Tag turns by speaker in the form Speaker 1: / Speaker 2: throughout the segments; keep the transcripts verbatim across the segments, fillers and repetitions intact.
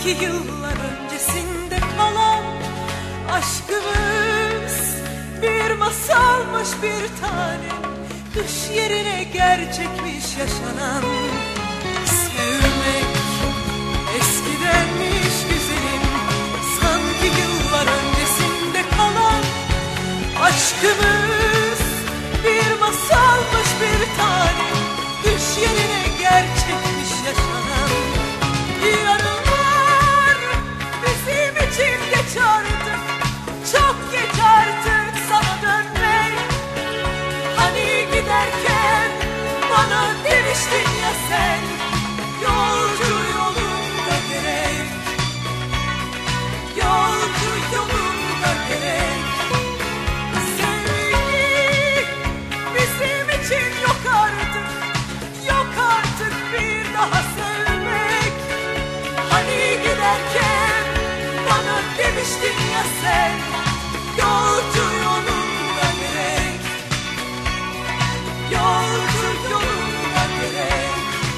Speaker 1: Sanki yıllar öncesinde kalan aşkımız bir masalmış bir tanem, düş yerine gerçekmiş yaşanan. Sevmek eskidenmiş güzelim, sanki yıllar öncesinde kalan aşkımız bir masalmış bir tanem, düş yerine gerçekmiş yaşanan. Yarınlar bizim için geç artık, çok geç artık sana dönmek. Hani giderken bana demiştin ya sen, yolcu yolunda gerek, yolcu yolunda gerek. Sevgi bizim için yok artık, yok artık bir daha sevmek. Hani giderken bana demiştin ya sen, yolcu yolunda gerek, yolcu yolunda gerek.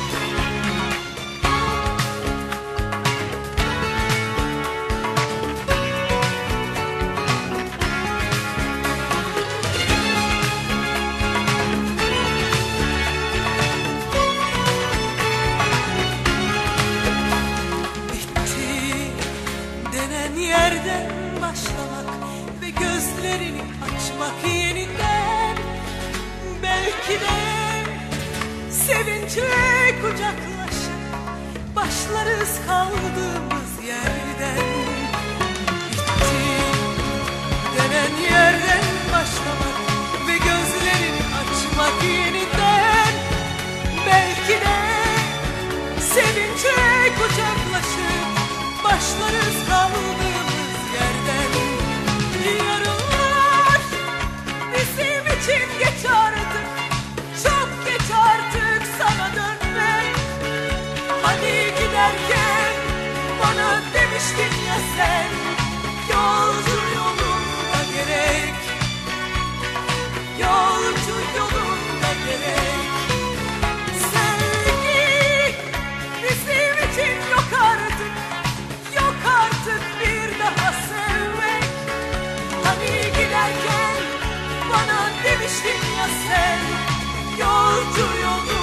Speaker 1: Yerden başlamak ve gözlerini açmak yeniden. Belki de sevinçle kucaklaşıp başlarız kaldığımız yerden. Bitti denen yerden başlamak ve gözlerini açmak yeniden. Belki de sevinçle kucaklaşıp başlarız kaldığımız yerden. Yarınlar bizim için geç artık, çok geç artık sana dönmek. Hani giderken bana demiştin ya sen, yolcu yolunda gerek, yolcu yolunda gerek. Sevgi bizim için yok artık, yok artık bir daha sevmek. Hani giderken bana demiştin ya sen, yolcu yolunda